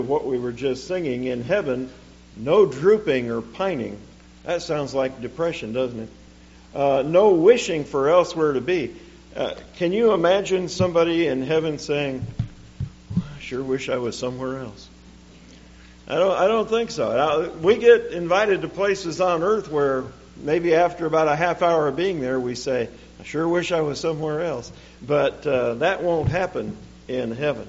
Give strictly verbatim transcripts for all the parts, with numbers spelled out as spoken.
What we were just singing, in heaven, no drooping or pining. That sounds like depression, doesn't it? Uh, no wishing for elsewhere to be. Uh, can you imagine somebody in heaven saying, I sure wish I was somewhere else? I don't, I don't think so. Now, we get invited to places on earth where maybe after about a half hour of being there, we say, I sure wish I was somewhere else. But uh, that won't happen in heaven.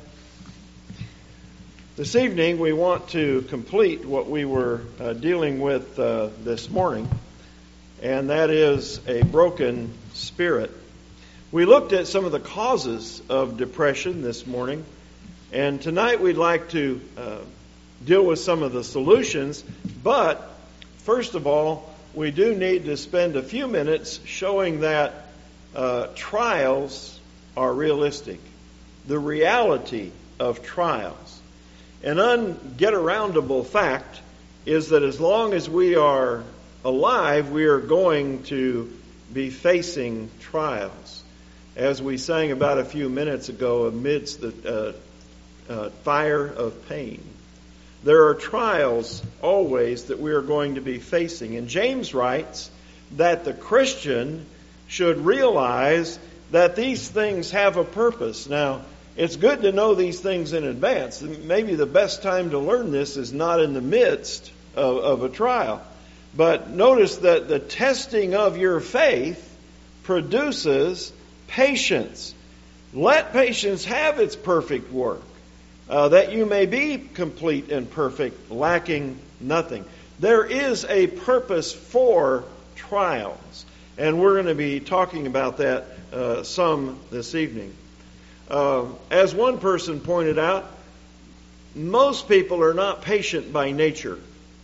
This evening, we want to complete what we were uh, dealing with uh, this morning, and that is a broken spirit. We looked at some of the causes of depression this morning, and tonight we'd like to uh, deal with some of the solutions, but first of all, we do need to spend a few minutes showing that uh, trials are realistic. The reality of trials. An unget-aroundable fact is that as long as we are alive, we are going to be facing trials. As we sang about a few minutes ago, amidst the uh, uh, fire of pain. There are trials always that we are going to be facing. And James writes that the Christian should realize that these things have a purpose. Now, it's good to know these things in advance. Maybe the best time to learn this is not in the midst of, of a trial. But notice that the testing of your faith produces patience. Let patience have its perfect work, uh, that you may be complete and perfect, lacking nothing. There is a purpose for trials. And we're going to be talking about that uh, some this evening. Uh, as one person pointed out, most people are not patient by nature.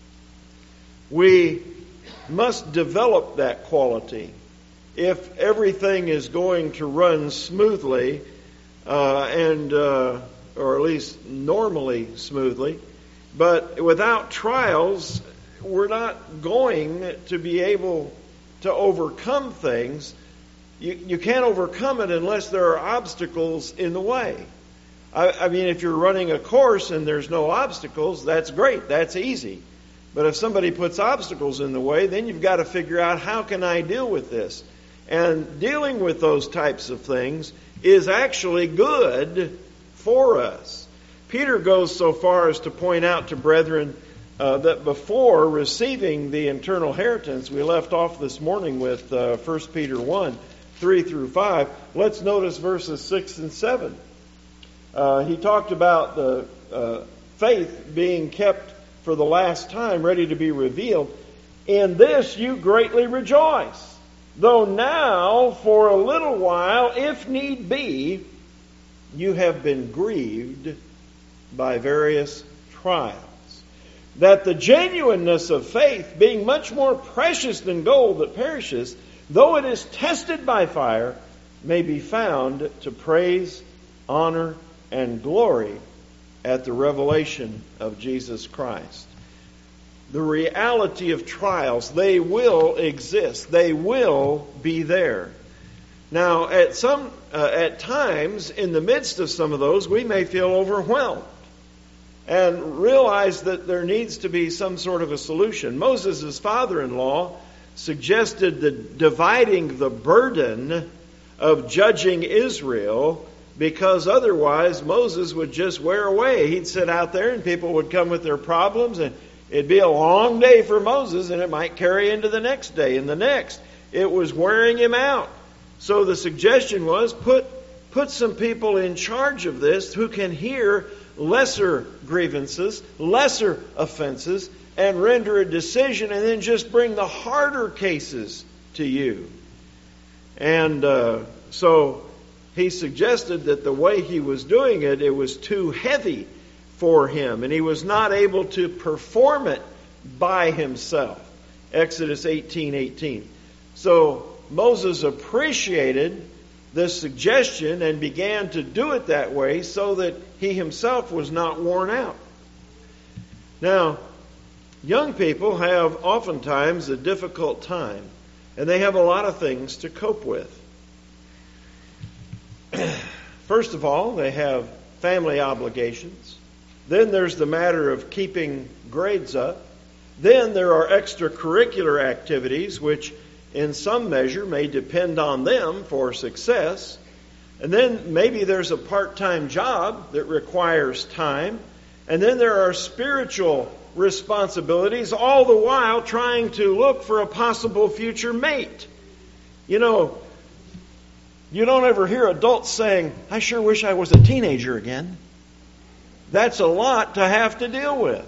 We must develop that quality. If everything is going to run smoothly, uh, and uh, or at least normally smoothly, but without trials, we're not going to be able to overcome things. You, you can't overcome it unless there are obstacles in the way. I, I mean, if you're running a course and there's no obstacles, that's great. That's easy. But if somebody puts obstacles in the way, then you've got to figure out, how can I deal with this? And dealing with those types of things is actually good for us. Peter goes so far as to point out to brethren uh, that before receiving the eternal inheritance, we left off this morning with uh, First Peter one, three through five. Let's notice verses six and seven. Uh, he talked about the uh, faith being kept for the last time, ready to be revealed. In this you greatly rejoice, though now for a little while, if need be, you have been grieved by various trials, that the genuineness of faith, being much more precious than gold that perishes, though it is tested by fire, may be found to praise, honor, and glory at the revelation of Jesus Christ. The reality of trials, they will exist. They will be there. Now, at some, uh, at times, in the midst of some of those, we may feel overwhelmed and realize that there needs to be some sort of a solution. Moses' father-in-law suggested the dividing the burden of judging Israel, because otherwise Moses would just wear away. He'd sit out there and people would come with their problems, and it'd be a long day for Moses, and it might carry into the next day and the next. It was wearing him out. So the suggestion was, put put some people in charge of this who can hear lesser grievances, lesser offenses, and render a decision, and then just bring the harder cases to you. And uh, so he suggested that the way he was doing it, it was too heavy for him, and he was not able to perform it by himself. Exodus eighteen eighteen. So Moses appreciated this suggestion and began to do it that way so that he himself was not worn out. Now, young people have oftentimes a difficult time, and they have a lot of things to cope with. First of all, they have family obligations. Then there's the matter of keeping grades up. Then there are extracurricular activities which in some measure may depend on them for success. And then maybe there's a part-time job that requires time. And then there are spiritual responsibilities, all the while trying to look for a possible future mate. You know, you don't ever hear adults saying, I sure wish I was a teenager again. That's a lot to have to deal with.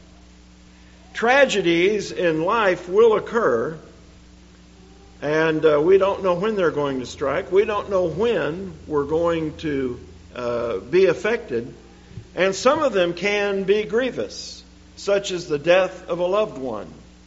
Tragedies in life will occur, and uh, we don't know when they're going to strike. We don't know when we're going to uh, be affected. And some of them can be grievous, such as the death of a loved one.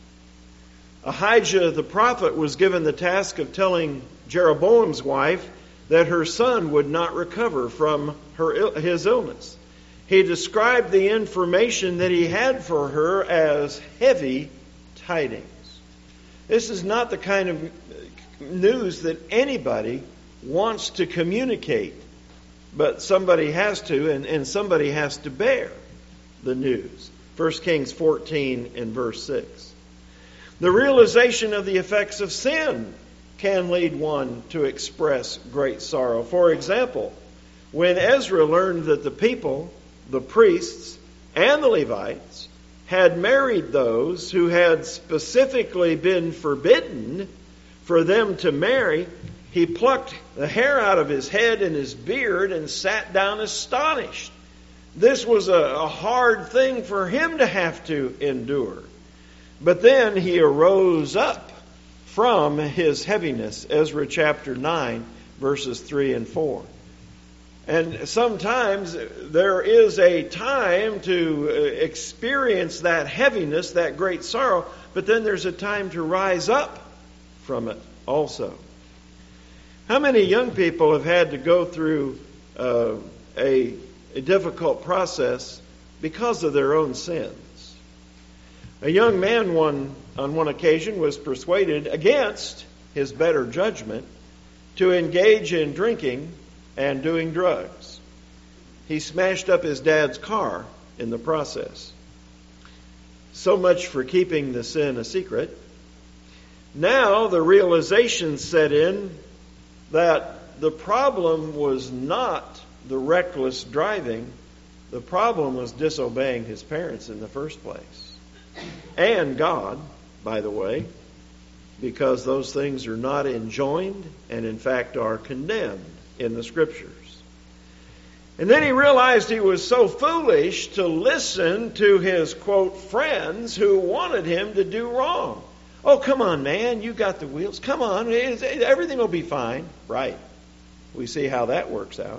Ahijah the prophet was given the task of telling Jeroboam's wife that her son would not recover from her his illness. He described the information that he had for her as heavy tidings. This is not the kind of news that anybody wants to communicate, but somebody has to, and, and somebody has to bear the news. First Kings fourteen and verse six. The realization of the effects of sin can lead one to express great sorrow. For example, when Ezra learned that the people, the priests, and the Levites had married those who had specifically been forbidden for them to marry, he plucked the hair out of his head and his beard and sat down astonished. This was a, a hard thing for him to have to endure. But then he arose up from his heaviness. Ezra chapter nine, verses three and four. And sometimes there is a time to experience that heaviness, that great sorrow, but then there's a time to rise up from it also. How many young people have had to go through uh, a, a difficult process because of their own sins? A young man one, on one occasion was persuaded against his better judgment to engage in drinking and doing drugs. He smashed up his dad's car in the process. So much for keeping the sin a secret. Now the realization set in that the problem was not the reckless driving. The problem was disobeying his parents in the first place. And God, by the way, because those things are not enjoined and in fact are condemned in the Scriptures. And then he realized he was so foolish to listen to his, quote, friends who wanted him to do wrong. Oh, come on, man, you got the wheels. Come on, everything will be fine. Right. We see how that works out.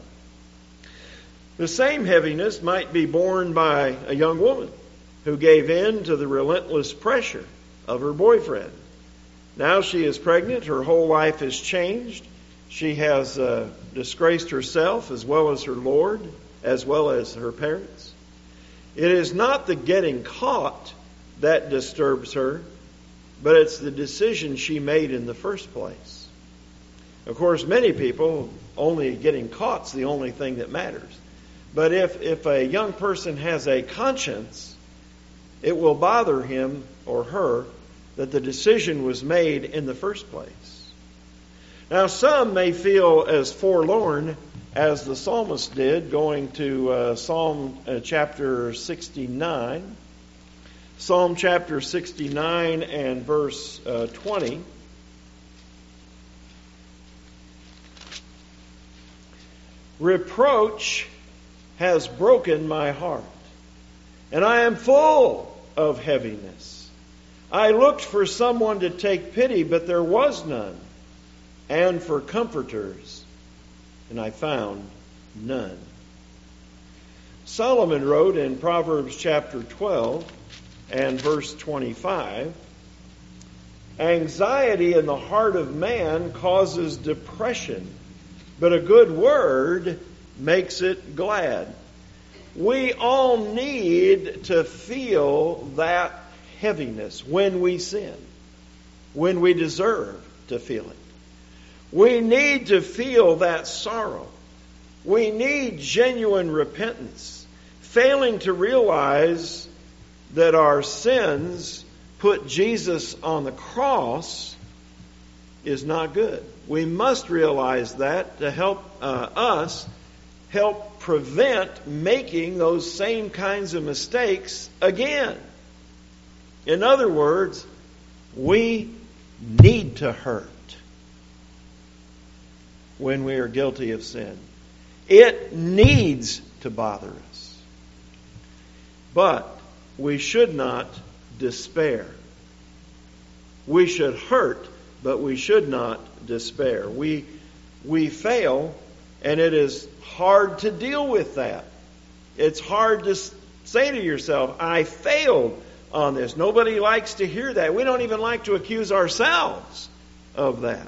The same heaviness might be borne by a young woman who gave in to the relentless pressure of her boyfriend. Now she is pregnant. Her whole life has changed. She has uh, disgraced herself as well as her Lord, as well as her parents. It is not the getting caught that disturbs her, but it's the decision she made in the first place. Of course, many people, only getting caught's the only thing that matters. But if, if a young person has a conscience, it will bother him or her that the decision was made in the first place. Now, some may feel as forlorn as the psalmist did, going to uh, Psalm uh, chapter sixty-nine. Psalm chapter sixty-nine and verse uh, twenty. Reproach has broken my heart, and I am full of heaviness. I looked for someone to take pity, but there was none, and for comforters, and I found none. Solomon wrote in Proverbs chapter twelve and verse twenty-five, anxiety in the heart of man causes depression, but a good word makes it glad. We all need to feel that heaviness when we sin, when we deserve to feel it. We need to feel that sorrow. We need genuine repentance, failing to realize that our sins put Jesus on the cross is not good. We must realize that to help uh, us help prevent making those same kinds of mistakes again. In other words, we need to hurt when we are guilty of sin. It needs to bother us. But we should not despair. We should hurt, but we should not despair. We, we fail, and it is hard to deal with that. It's hard to say to yourself, I failed on this. Nobody likes to hear that. We don't even like to accuse ourselves of that.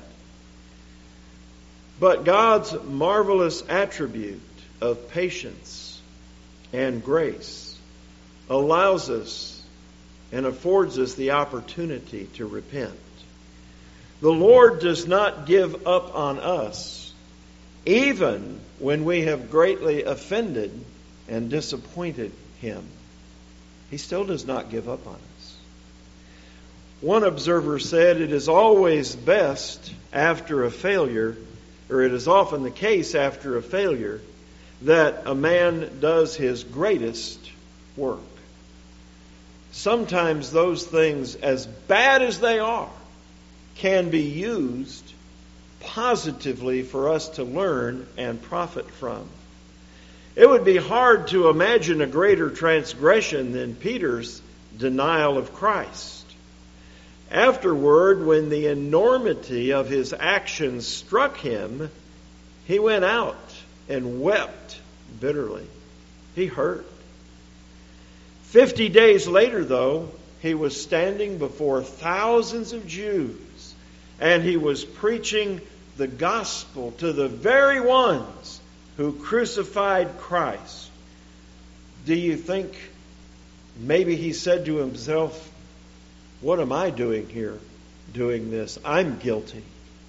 But God's marvelous attribute of patience and grace allows us and affords us the opportunity to repent. The Lord does not give up on us, even when we have greatly offended and disappointed Him. He still does not give up on us. One observer said, it is always best after a failure, or it is often the case after a failure, that a man does his greatest work. Sometimes those things, as bad as they are, can be used positively for us to learn and profit from. It would be hard to imagine a greater transgression than Peter's denial of Christ. Afterward, when the enormity of his actions struck him, he went out and wept bitterly. He hurt. Fifty days later, though, he was standing before thousands of Jews, and he was preaching the gospel to the very ones who crucified Christ. Do you think maybe he said to himself, what am I doing here doing this? I'm guilty.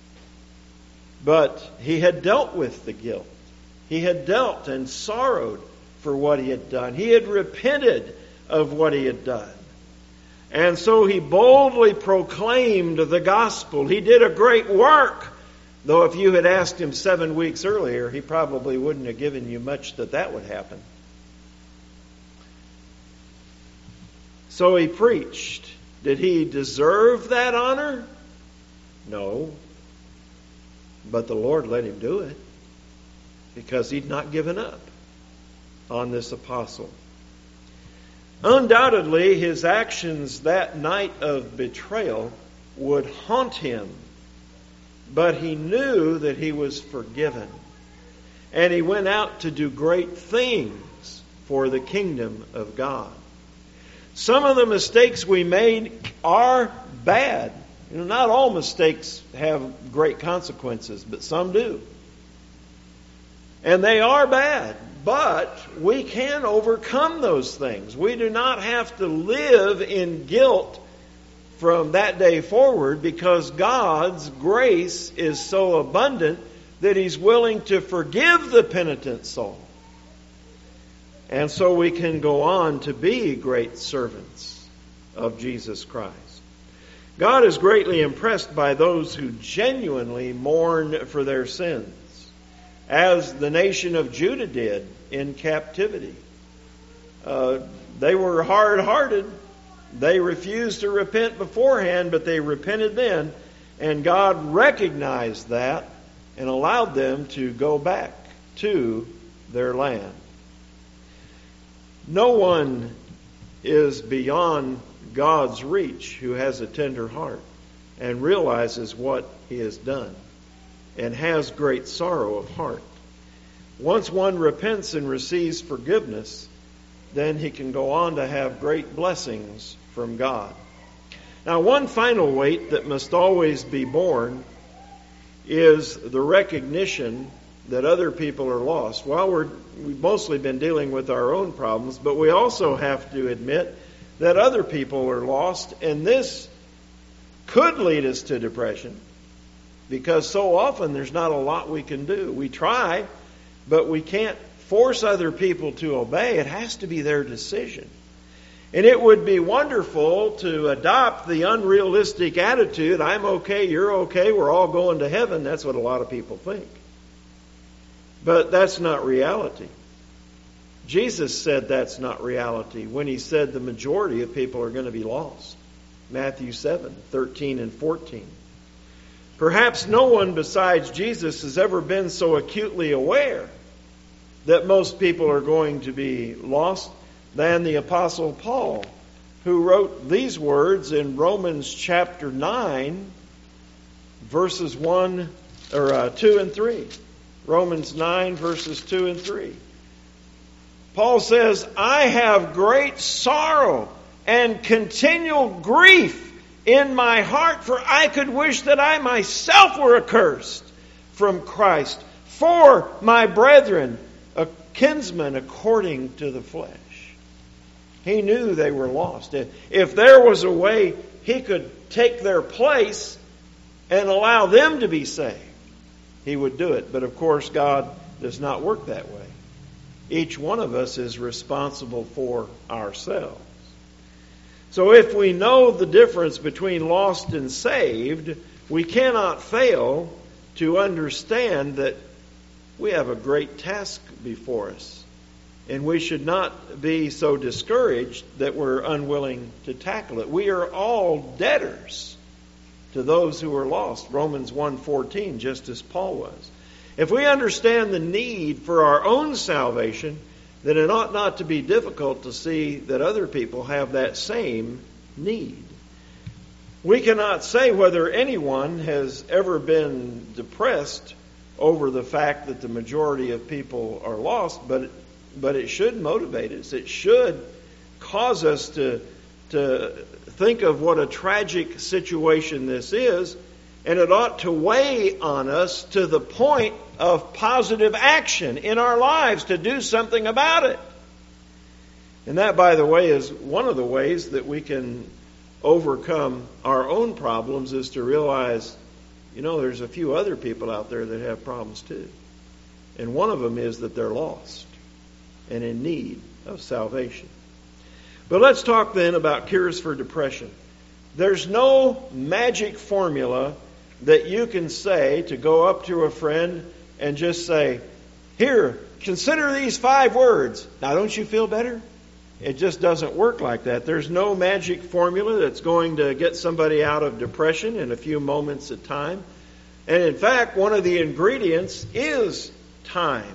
But he had dealt with the guilt. He had dealt and sorrowed for what he had done. He had repented of what he had done. And so he boldly proclaimed the gospel. He did a great work. Though if you had asked him seven weeks earlier, he probably wouldn't have given you much that that would happen. So he preached. Did he deserve that honor? No. But the Lord let him do it because he'd not given up on this apostle. Undoubtedly, his actions that night of betrayal would haunt him. But he knew that he was forgiven. And he went out to do great things for the kingdom of God. Some of the mistakes we made are bad. You know, not all mistakes have great consequences, but some do. And they are bad. But we can overcome those things. We do not have to live in guilt from that day forward, because God's grace is so abundant that He's willing to forgive the penitent soul. And so we can go on to be great servants of Jesus Christ. God is greatly impressed by those who genuinely mourn for their sins, as the nation of Judah did in captivity. Uh, they were hard-hearted. They refused to repent beforehand, but they repented then. And God recognized that and allowed them to go back to their land. No one is beyond God's reach who has a tender heart and realizes what he has done and has great sorrow of heart. Once one repents and receives forgiveness, then he can go on to have great blessings from God. Now, one final weight that must always be borne is the recognition that other people are lost. Well, we're, we've mostly been dealing with our own problems, but we also have to admit that other people are lost, and this could lead us to depression, because so often there's not a lot we can do. We try, but we can't force other people to obey. It has to be their decision. And it would be wonderful to adopt the unrealistic attitude, I'm okay, you're okay, we're all going to heaven. That's what a lot of people think. But that's not reality. Jesus said that's not reality when he said the majority of people are going to be lost. Matthew seven, thirteen and fourteen. Perhaps no one besides Jesus has ever been so acutely aware that most people are going to be lost than the Apostle Paul, who wrote these words in Romans chapter nine, verses one or uh, two and three. Romans nine, verses two and three. Paul says, I have great sorrow and continual grief in my heart, for I could wish that I myself were accursed from Christ for my brethren, a kinsman according to the flesh. He knew they were lost. If there was a way he could take their place and allow them to be saved, he would do it. But of course, God does not work that way. Each one of us is responsible for ourselves. So if we know the difference between lost and saved, we cannot fail to understand that we have a great task before us. And we should not be so discouraged that we're unwilling to tackle it. We are all debtors to those who are lost. Romans one fourteen, just as Paul was. If we understand the need for our own salvation, then it ought not to be difficult to see that other people have that same need. We cannot say whether anyone has ever been depressed over the fact that the majority of people are lost, but but it should motivate us. It should cause us to, to think of what a tragic situation this is, and it ought to weigh on us to the point of positive action in our lives to do something about it. And that, by the way, is one of the ways that we can overcome our own problems, is to realize, you know, there's a few other people out there that have problems too. And one of them is that they're lost and in need of salvation. But let's talk then about cures for depression. There's no magic formula that you can say to go up to a friend and just say, here, consider these five words. Now, don't you feel better? It just doesn't work like that. There's no magic formula that's going to get somebody out of depression in a few moments of time. And in fact, one of the ingredients is time.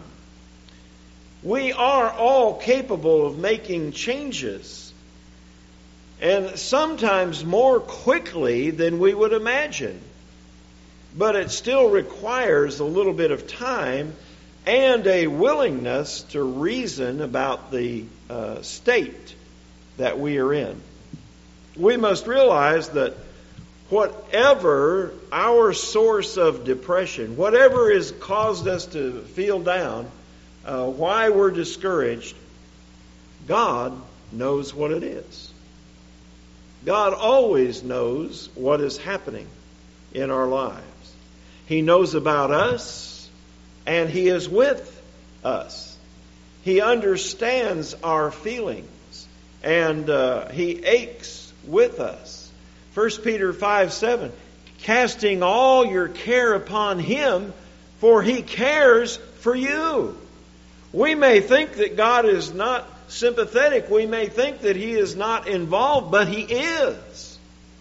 We are all capable of making changes, and sometimes more quickly than we would imagine. But it still requires a little bit of time and a willingness to reason about the uh, state that we are in. We must realize that whatever our source of depression, whatever has caused us to feel down, uh, why we're discouraged, God knows what it is. God always knows what is happening in our lives. He knows about us, and He is with us. He understands our feelings, and uh, He aches with us. First Peter five seven, casting all your care upon Him, for He cares for you. We may think that God is not sympathetic. We may think that He is not involved, but He is.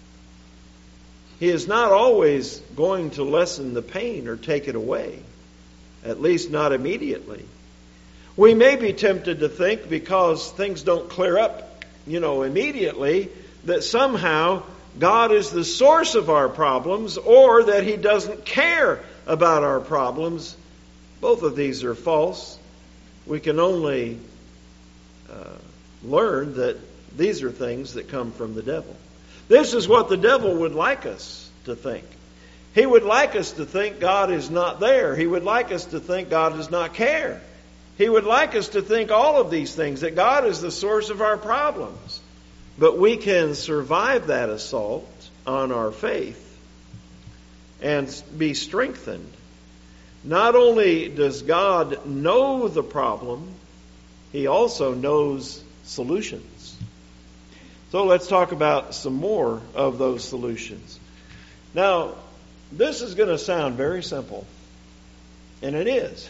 He is not always going to lessen the pain or take it away, at least not immediately. We may be tempted to think, because things don't clear up, you know, immediately, that somehow God is the source of our problems, or that He doesn't care about our problems. Both of these are false. We can only uh, learn that these are things that come from the devil. This is what the devil would like us to think. He would like us to think God is not there. He would like us to think God does not care. He would like us to think all of these things, that God is the source of our problems. But we can survive that assault on our faith and be strengthened Not only does God know the problem, He also knows solutions. So let's talk about some more of those solutions. Now, this is going to sound very simple, and it is.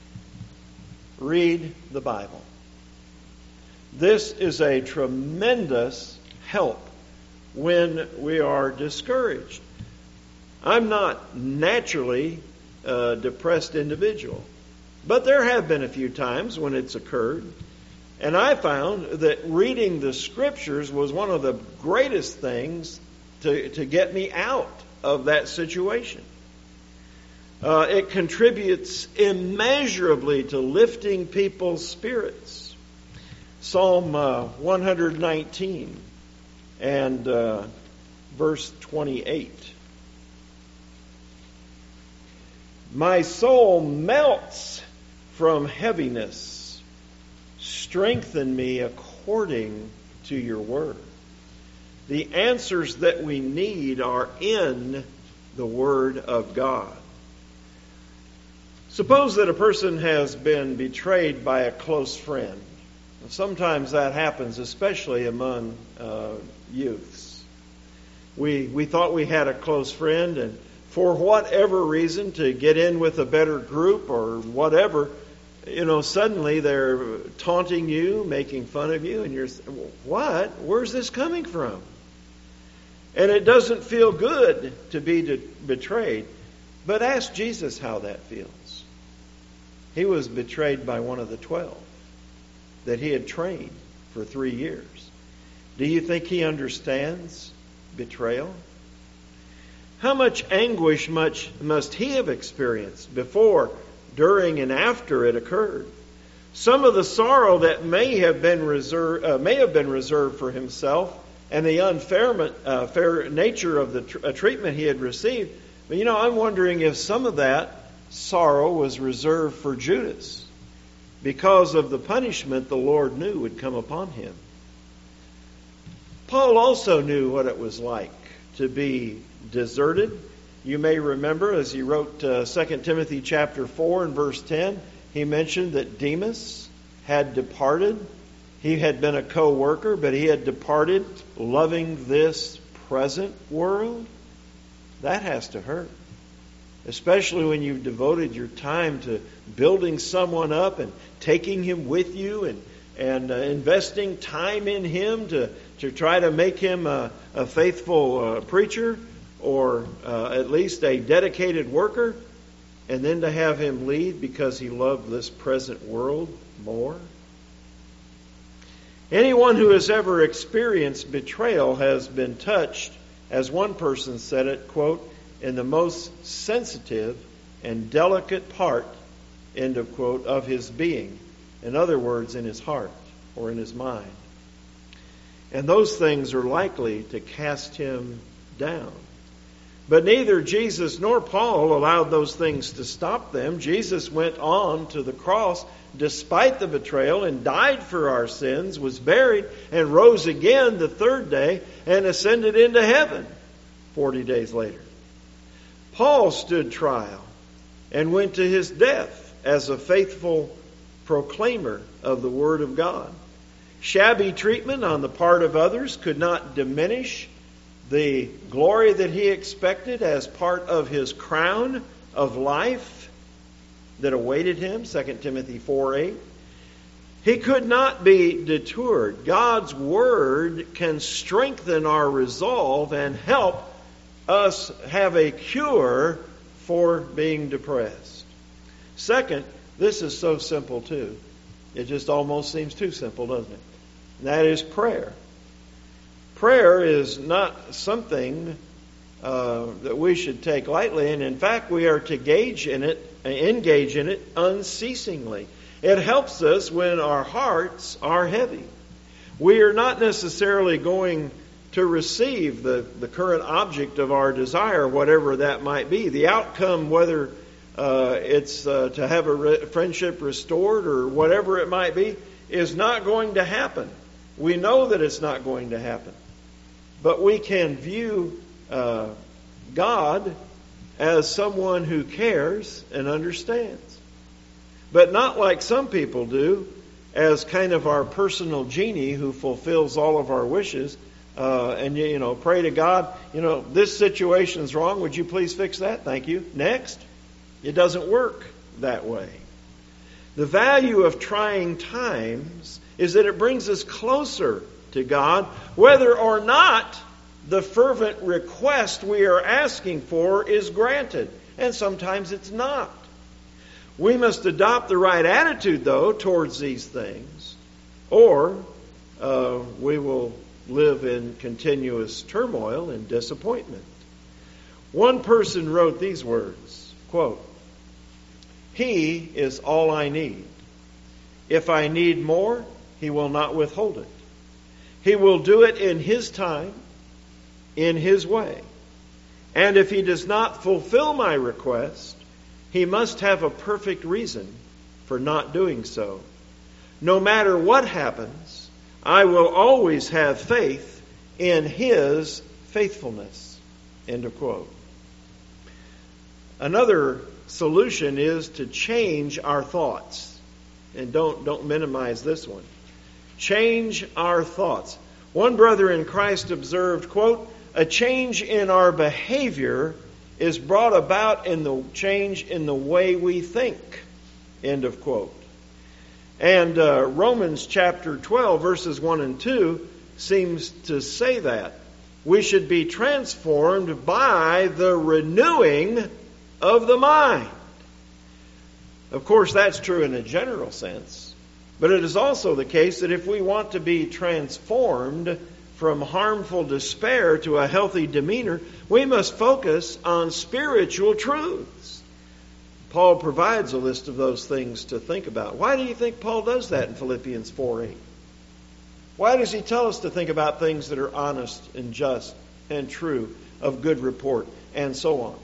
Read the Bible. This is a tremendous help when we are discouraged. I'm not naturally a depressed individual, but there have been a few times when it's occurred, and I found that reading the Scriptures was one of the greatest things to, to get me out of that situation. Uh, it contributes immeasurably to lifting people's spirits. Psalm uh, one nineteen and uh, verse twenty-eight. My soul melts from heaviness. Strengthen me according to your word. The answers that we need are in the Word of God. Suppose that a person has been betrayed by a close friend. Sometimes that happens, especially among uh, youths. We we thought we had a close friend, and for whatever reason, to get in with a better group or whatever, you know, suddenly they're taunting you, making fun of you, and you're, what? Where's this coming from? And it doesn't feel good to be de- betrayed. But ask Jesus how that feels. He was betrayed by one of the twelve that he had trained for three years. Do you think he understands betrayal? How much anguish much must he have experienced before, during, and after it occurred? Some of the sorrow that may have been reserved, uh, may have been reserved for himself, and the unfair uh, fair nature of the tr- uh, treatment he had received. But you know, I'm wondering if some of that sorrow was reserved for Judas, because of the punishment the Lord knew would come upon him. Paul also knew what it was like to be deserted. You may remember, as he wrote uh, Second Timothy chapter four and verse ten, he mentioned that Demas had departed. He had been a co-worker, but he had departed loving this present world. That has to hurt. Especially when you've devoted your time to building someone up and taking him with you and, and uh, investing time in him to, to try to make him a, a faithful uh, preacher or uh, at least a dedicated worker, and then to have him leave because he loved this present world more. Anyone who has ever experienced betrayal has been touched, as one person said it, quote, in the most sensitive and delicate part, end of quote, of his being. In other words, in his heart or in his mind. And those things are likely to cast him down. But neither Jesus nor Paul allowed those things to stop them. Jesus went on to the cross despite the betrayal and died for our sins, was buried, and rose again the third day and ascended into heaven forty days later. Paul stood trial and went to his death as a faithful proclaimer of the Word of God. Shabby treatment on the part of others could not diminish the glory that he expected as part of his crown of life that awaited him, Second Timothy four eight. He could not be deterred. God's Word can strengthen our resolve and help us have a cure for being depressed. Second, this is so simple too. It just almost seems too simple, doesn't it? And that is prayer. Prayer is not something uh, that we should take lightly, and in fact, we are to engage in it, engage in it unceasingly. It helps us when our hearts are heavy. We are not necessarily going to receive the, the current object of our desire, whatever that might be. The outcome, whether uh, it's uh, to have a re- friendship restored or whatever it might be, is not going to happen. We know that it's not going to happen. But we can view uh, God as someone who cares and understands. But not like some people do, as kind of our personal genie who fulfills all of our wishes. Uh, and, you know, pray to God, you know, this situation's wrong. Would you please fix that? Thank you. Next. It doesn't work that way. The value of trying times is that it brings us closer to God, whether or not the fervent request we are asking for is granted. And sometimes it's not. We must adopt the right attitude, though, towards these things, or uh, we will live in continuous turmoil and disappointment. One person wrote these words, quote, "He is all I need. If I need more, He will not withhold it. He will do it in His time, in His way. And if He does not fulfill my request, He must have a perfect reason for not doing so. No matter what happens, I will always have faith in His faithfulness." End of quote. Another solution is to change our thoughts. And don't, don't minimize this one. Change our thoughts. One brother in Christ observed, quote, "A change in our behavior is brought about in the change in the way we think." End of quote. And uh, Romans chapter twelve, verses one and two seems to say that. We should be transformed by the renewing of the mind. Of course, that's true in a general sense. But it is also the case that if we want to be transformed from harmful despair to a healthy demeanor, we must focus on spiritual truths. Paul provides a list of those things to think about. Why do you think Paul does that in Philippians four eight? Why does he tell us to think about things that are honest and just and true, of good report, and so on?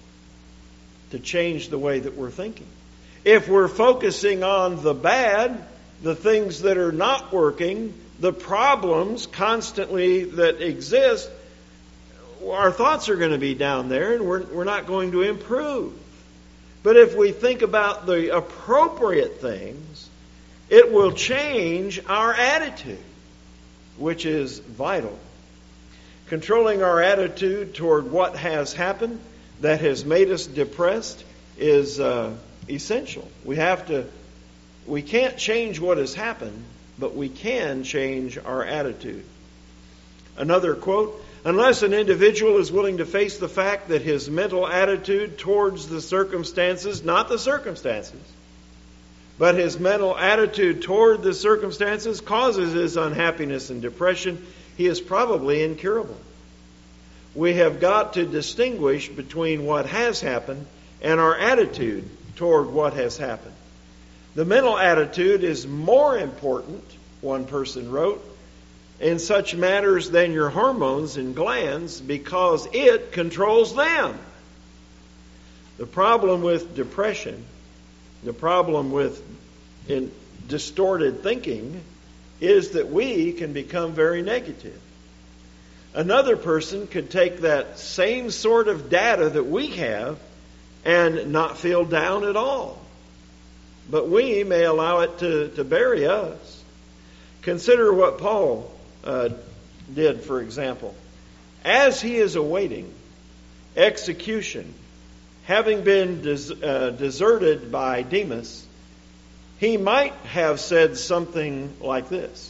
To change the way that we're thinking. If we're focusing on the bad, the things that are not working, the problems constantly that exist, our thoughts are going to be down there and we're, we're not going to improve. But if we think about the appropriate things, it will change our attitude, which is vital. Controlling our attitude toward what has happened that has made us depressed is uh, essential. We have to, we can't change what has happened, but we can change our attitude. Another quote, "Unless an individual is willing to face the fact that his mental attitude towards the circumstances, not the circumstances, but his mental attitude toward the circumstances causes his unhappiness and depression, he is probably incurable." We have got to distinguish between what has happened and our attitude toward what has happened. The mental attitude is more important, one person wrote, in such matters than your hormones and glands, because it controls them. The problem with depression, the problem with in distorted thinking, is that we can become very negative. Another person could take that same sort of data that we have and not feel down at all. But we may allow it to, to bury us. Consider what Paul uh, did, for example. As he is awaiting execution, having been des- uh, deserted by Demas, he might have said something like this,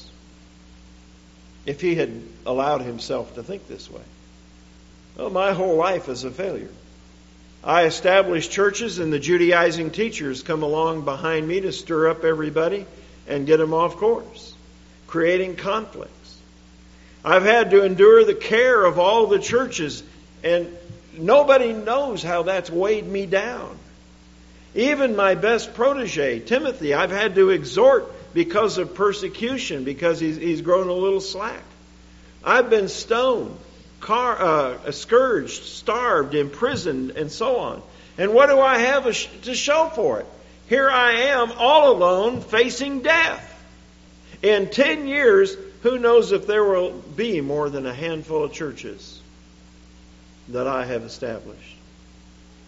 if he had allowed himself to think this way. Well, my whole life is a failure. I establish churches and the Judaizing teachers come along behind me to stir up everybody and get them off course, creating conflicts. I've had to endure the care of all the churches, and nobody knows how that's weighed me down. Even my best protege, Timothy, I've had to exhort because of persecution, because he's, he's grown a little slack. I've been stoned, car, uh, scourged, starved, imprisoned, and so on. And what do I have to show for it? Here I am, all alone, facing death. In ten years, who knows if there will be more than a handful of churches that I have established.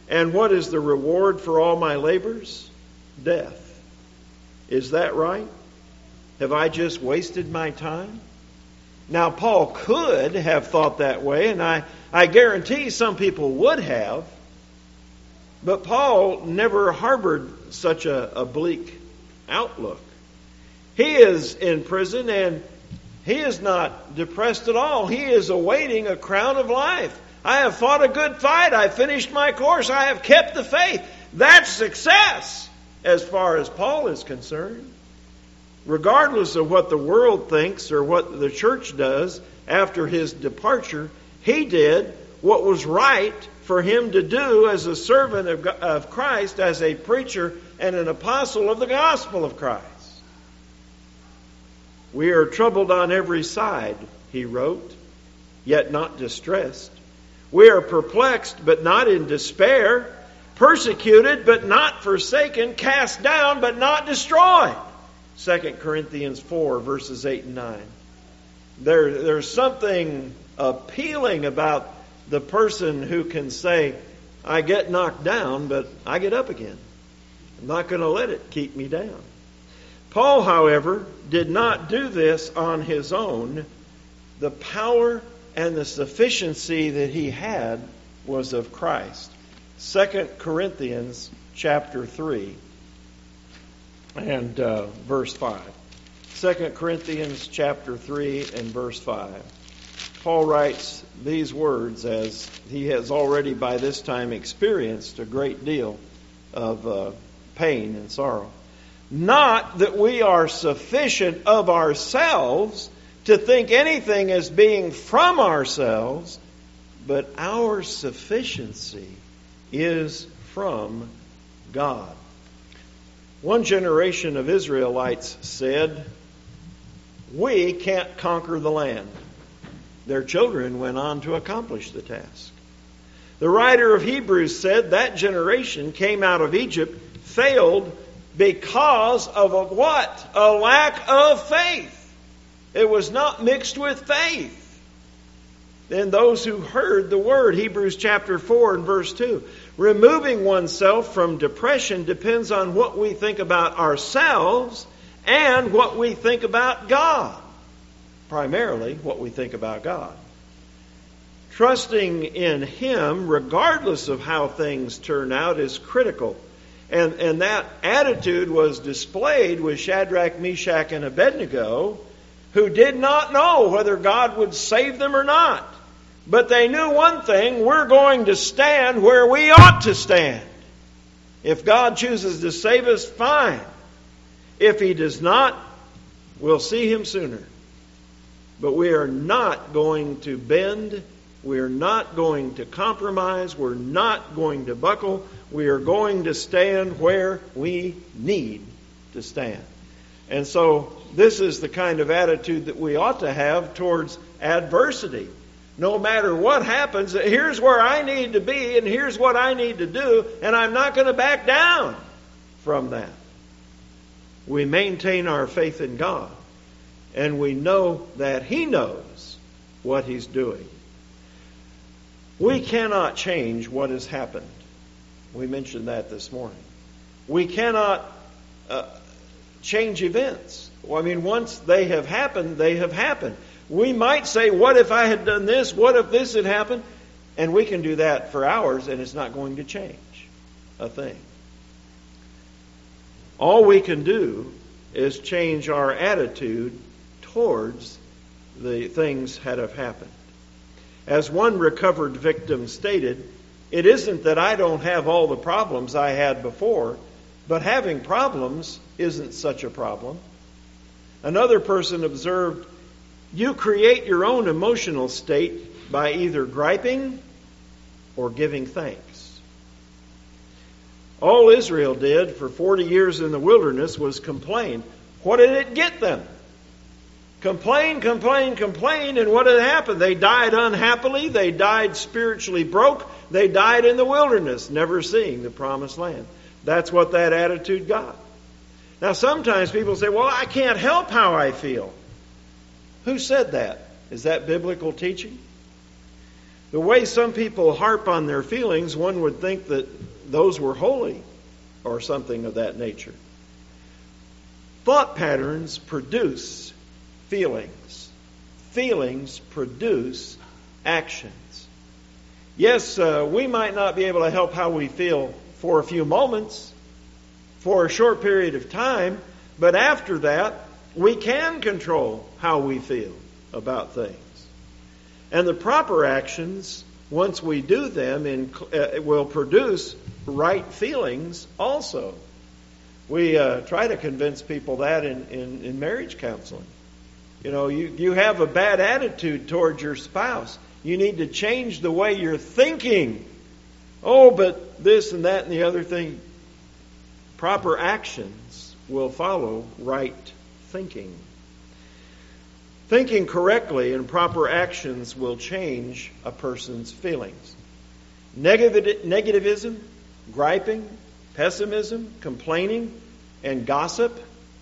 And what is the reward for all my labors? Death. Is that right? Have I just wasted my time? Now, Paul could have thought that way, and I, I guarantee some people would have. But Paul never harbored such a, a bleak outlook. He is in prison, and he is not depressed at all. He is awaiting a crown of life. I have fought a good fight. I finished my course. I have kept the faith. That's success as far as Paul is concerned. Regardless of what the world thinks or what the church does after his departure, he did what was right for him to do as a servant of, of Christ, as a preacher and an apostle of the gospel of Christ. We are troubled on every side, he wrote, yet not distressed. We are perplexed, but not in despair. Persecuted, but not forsaken. Cast down, but not destroyed. Second Corinthians four, verses eight and nine. There, there's something appealing about the person who can say, I get knocked down, but I get up again. I'm not going to let it keep me down. Paul, however, did not do this on his own. The power and the sufficiency that he had was of Christ. Second Corinthians chapter three and uh, verse five. Second Corinthians chapter three and verse five. Paul writes these words as he has already by this time experienced a great deal of uh, pain and sorrow. Not that we are sufficient of ourselves to think anything as being from ourselves, but our sufficiency is from God. One generation of Israelites said, we can't conquer the land. Their children went on to accomplish the task. The writer of Hebrews said that generation came out of Egypt, failed because of a what? A lack of faith. It was not mixed with faith. Then those who heard the word, Hebrews chapter four and verse two. Removing oneself from depression depends on what we think about ourselves and what we think about God. Primarily what we think about God. Trusting in Him, regardless of how things turn out, is critical. And, and that attitude was displayed with Shadrach, Meshach, and Abednego, who did not know whether God would save them or not. But they knew one thing, we're going to stand where we ought to stand. If God chooses to save us, fine. If He does not, we'll see Him sooner. But we are not going to bend. We're not going to compromise. We're not going to buckle. We are going to stand where we need to stand. And so this is the kind of attitude that we ought to have towards adversity. No matter what happens, here's where I need to be and here's what I need to do, and I'm not going to back down from that. We maintain our faith in God, and we know that He knows what He's doing. We cannot change what has happened. We mentioned that this morning. We cannot uh, change events. Well, I mean, once they have happened, they have happened. We might say, what if I had done this? What if this had happened? And we can do that for hours, and it's not going to change a thing. All we can do is change our attitude towards the things that have happened. As one recovered victim stated, it isn't that I don't have all the problems I had before, but having problems isn't such a problem. Another person observed, you create your own emotional state by either griping or giving thanks. All Israel did for forty years in the wilderness was complain. What did it get them? Complain, complain, complain, and what had happened? They died unhappily, they died spiritually broke, they died in the wilderness, never seeing the promised land. That's what that attitude got. Now sometimes people say, well, I can't help how I feel. Who said that? Is that biblical teaching? The way some people harp on their feelings, one would think that those were holy or something of that nature. Thought patterns produce feelings. Feelings produce actions. Yes, uh, we might not be able to help how we feel for a few moments, for a short period of time, but after that, we can control how we feel about things. And the proper actions, once we do them, in, uh, will produce right feelings also. We uh, try to convince people that in, in, in marriage counseling. You know, you, you have a bad attitude toward your spouse. You need to change the way you're thinking. Oh, but this and that and the other thing. Proper actions will follow right thinking. Thinking correctly and proper actions will change a person's feelings. Negativ- negativism, griping, pessimism, complaining, and gossip,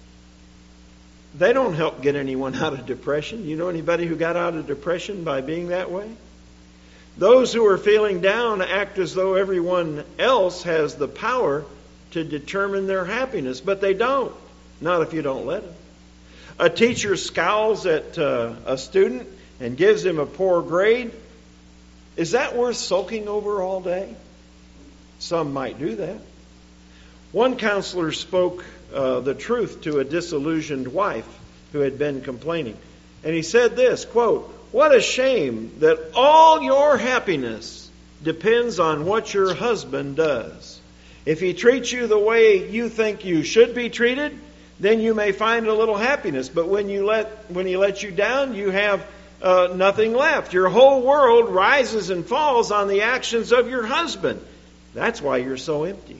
they don't help get anyone out of depression. You know anybody who got out of depression by being that way? Those who are feeling down act as though everyone else has the power to determine their happiness, but they don't. Not if you don't let them. A teacher scowls at uh, a student and gives him a poor grade. Is that worth sulking over all day? Some might do that. One counselor spoke uh, the truth to a disillusioned wife who had been complaining. And he said this, quote, "What a shame that all your happiness depends on what your husband does. If he treats you the way you think you should be treated, then you may find a little happiness. But when you let when he lets you down, you have uh, nothing left. Your whole world rises and falls on the actions of your husband. That's why you're so empty."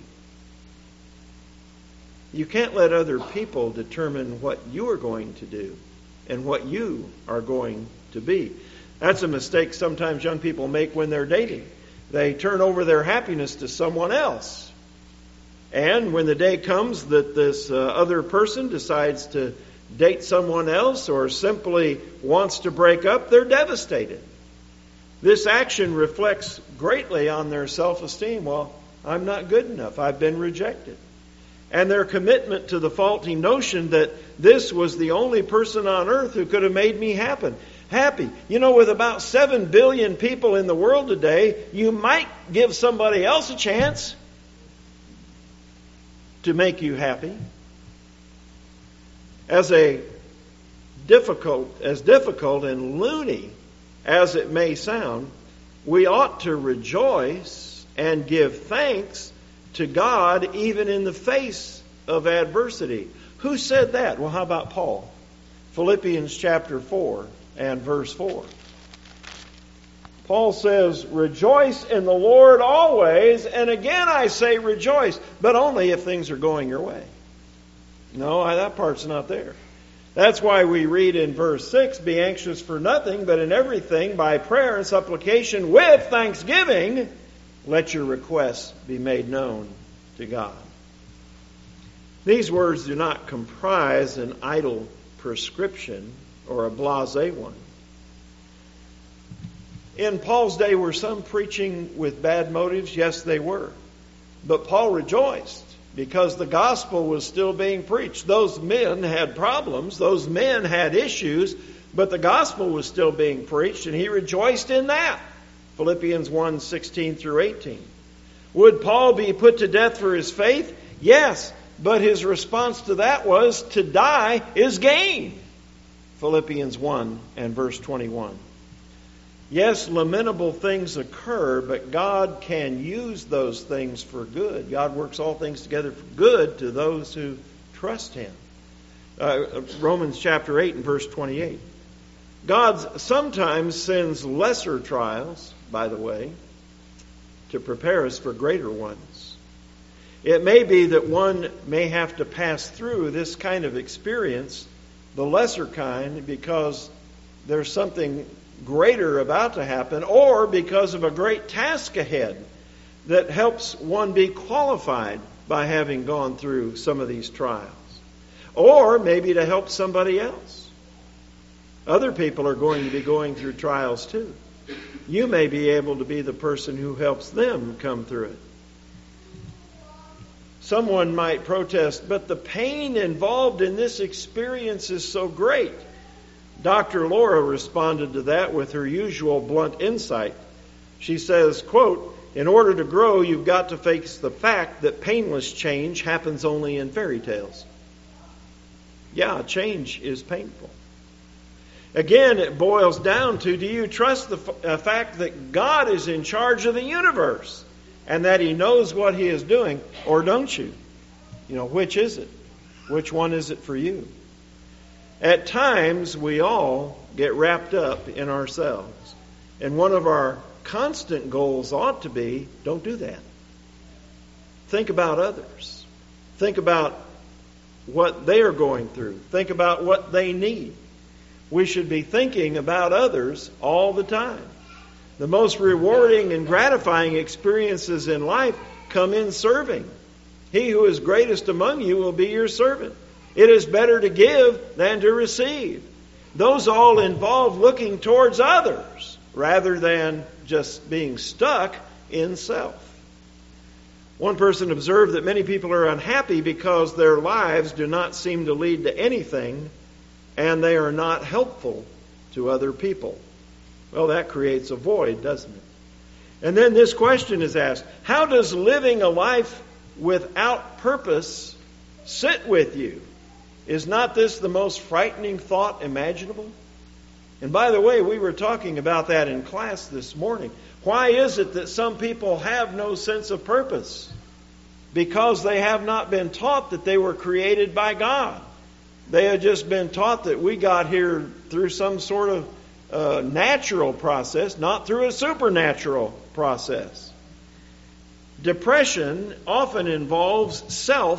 You can't let other people determine what you are going to do and what you are going to be. That's a mistake sometimes young people make when they're dating. They turn over their happiness to someone else. And when the day comes that this uh, other person decides to date someone else or simply wants to break up, they're devastated. This action reflects greatly on their self-esteem. Well, I'm not good enough. I've been rejected. And their commitment to the faulty notion that this was the only person on earth who could have made me happen. Happy. You know, with about seven billion people in the world today, you might give somebody else a chance to make you happy. As a difficult, as difficult and loony as it may sound, we ought to rejoice and give thanks to God even in the face of adversity. Who said that? Well, how about Paul? Philippians chapter four and verse four. Paul says, "Rejoice in the Lord always, and again I say rejoice, but only if things are going your way." No, that part's not there. That's why we read in verse six, "Be anxious for nothing, but in everything by prayer and supplication with thanksgiving, let your requests be made known to God." These words do not comprise an idle prescription or a blasé one. In Paul's day, were some preaching with bad motives? Yes, they were. But Paul rejoiced because the gospel was still being preached. Those men had problems. Those men had issues. But the gospel was still being preached, and he rejoiced in that. Philippians one, sixteen through eighteen. Would Paul be put to death for his faith? Yes, but his response to that was, to die is gain. Philippians one and verse twenty-one. Yes, lamentable things occur, but God can use those things for good. God works all things together for good to those who trust Him. Uh, Romans chapter eight and verse twenty-eight. God sometimes sends lesser trials, by the way, to prepare us for greater ones. It may be that one may have to pass through this kind of experience, the lesser kind, because there's something greater about to happen, or because of a great task ahead that helps one be qualified by having gone through some of these trials. Or maybe to help somebody else. Other people are going to be going through trials too. you may be able to be the person who helps them come through it. Someone might protest, but the pain involved in this experience is so great. Doctor Laura responded to that with her usual blunt insight. She says, quote, "In order to grow, you've got to face the fact that painless change happens only in fairy tales." Yeah, change is painful. Again, it boils down to, do you trust the f- fact that God is in charge of the universe and that He knows what He is doing, or don't you? You know, which is it? Which one is it for you? At times, we all get wrapped up in ourselves. And one of our constant goals ought to be, don't do that. Think about others. Think about what they are going through. Think about what they need. We should be thinking about others all the time. The most rewarding and gratifying experiences in life come in serving. He who is greatest among you will be your servant. It is better to give than to receive. Those all involve looking towards others rather than just being stuck in self. One person observed that many people are unhappy because their lives do not seem to lead to anything and they are not helpful to other people. Well, that creates a void, doesn't it? And then this question is asked, how does living a life without purpose sit with you? Is not this the most frightening thought imaginable? And by the way, we were talking about that in class this morning. Why is it that some people have no sense of purpose? Because they have not been taught that they were created by God. They have just been taught that we got here through some sort of uh, natural process, not through a supernatural process. Depression often involves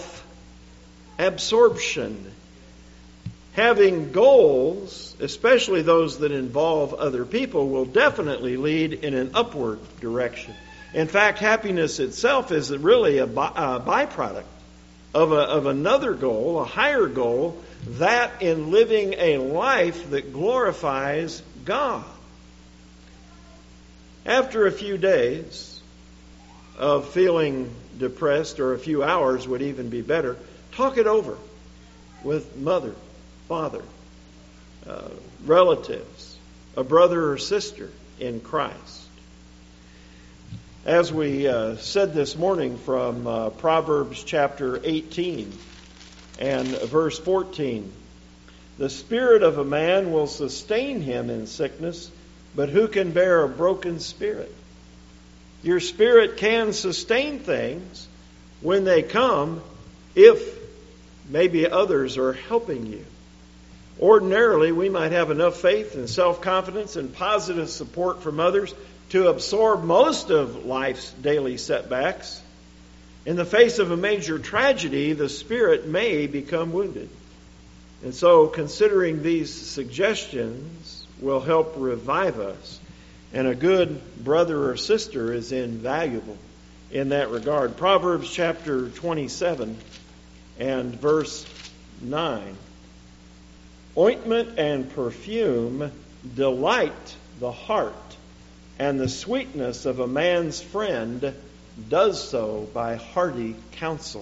self-absorption. Having goals, especially those that involve other people, will definitely lead in an upward direction. In fact, happiness itself is really a, by, a byproduct of, a, of another goal, a higher goal, that in living a life that glorifies God. After a few days of feeling depressed, or a few hours would even be better, talk it over with mother, father, uh, relatives, a brother or sister in Christ. As we uh, said this morning from uh, Proverbs chapter eighteen and verse fourteen, the spirit of a man will sustain him in sickness, but who can bear a broken spirit? Your spirit can sustain things when they come if maybe others are helping you. Ordinarily, we might have enough faith and self-confidence and positive support from others to absorb most of life's daily setbacks. In the face of a major tragedy, the spirit may become wounded. And so considering these suggestions will help revive us. And a good brother or sister is invaluable in that regard. Proverbs chapter twenty-seven and verse nine. Ointment and perfume delight the heart, and the sweetness of a man's friend does so by hearty counsel.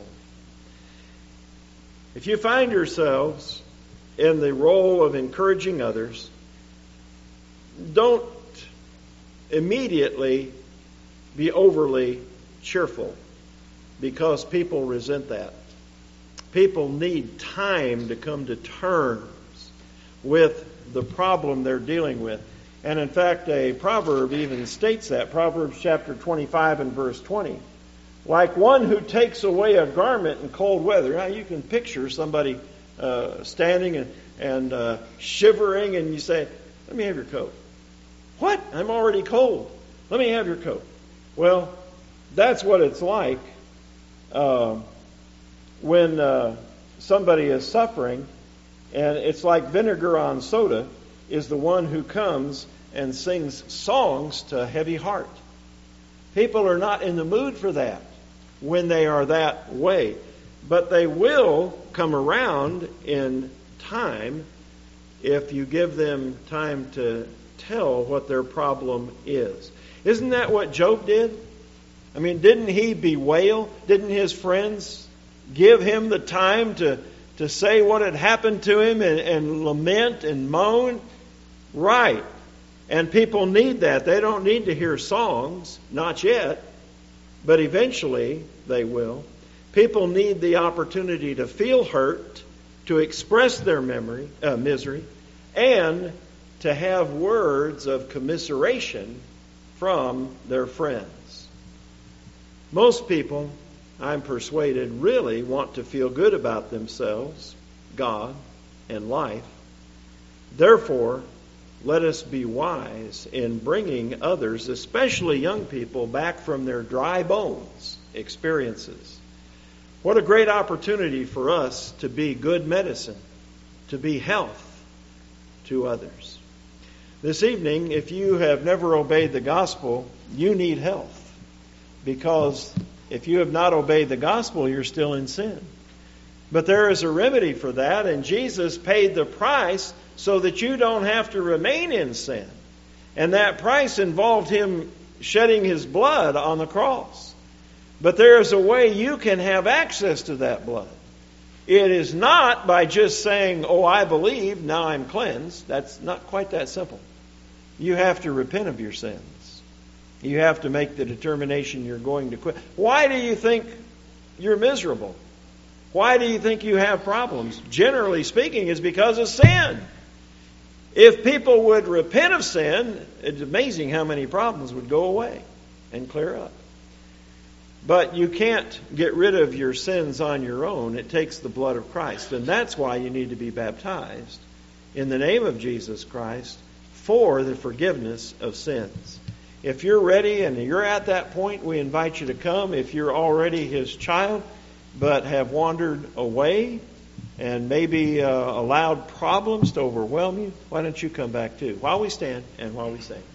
If you find yourselves in the role of encouraging others, don't immediately be overly cheerful, because people resent that. People need time to come to terms with the problem they're dealing with. And in fact, a proverb even states that. Proverbs chapter twenty-five and verse twenty. Like one who takes away a garment in cold weather. Now you can picture somebody uh, standing and, and uh, shivering, and you say, let me have your coat. What? I'm already cold. Let me have your coat. Well, that's what it's like uh, when uh, somebody is suffering, and it's like vinegar on soda is the one who comes and sings songs to a heavy heart. People are not in the mood for that when they are that way. But they will come around in time if you give them time to tell what their problem is. Isn't that what Job did? I mean, didn't he bewail? Didn't his friends give him the time to, to say what had happened to him and, and lament and moan? Right. And people need that. They don't need to hear songs, not yet, but eventually they will. People need the opportunity to feel hurt, to express their memory, uh, misery, and to have words of commiseration from their friends. Most people, I'm persuaded, really want to feel good about themselves, God, and life. Therefore, let us be wise in bringing others, especially young people, back from their dry bones experiences. What a great opportunity for us to be good medicine, to be health to others. This evening, if you have never obeyed the gospel, you need health. Because if you have not obeyed the gospel, you're still in sin. But there is a remedy for that, and Jesus paid the price so that you don't have to remain in sin. And that price involved Him shedding His blood on the cross. But there is a way you can have access to that blood. It is not by just saying, oh, I believe, now I'm cleansed. That's not quite that simple. You have to repent of your sins. You have to make the determination you're going to quit. Why do you think you're miserable? Why do you think you have problems? Generally speaking, it's because of sin. If people would repent of sin, it's amazing how many problems would go away and clear up. But you can't get rid of your sins on your own. It takes the blood of Christ. And that's why you need to be baptized in the name of Jesus Christ for the forgiveness of sins. If you're ready and you're at that point, we invite you to come. If you're already His child but have wandered away and maybe uh, allowed problems to overwhelm you, why don't you come back too? While we stand and while we sing.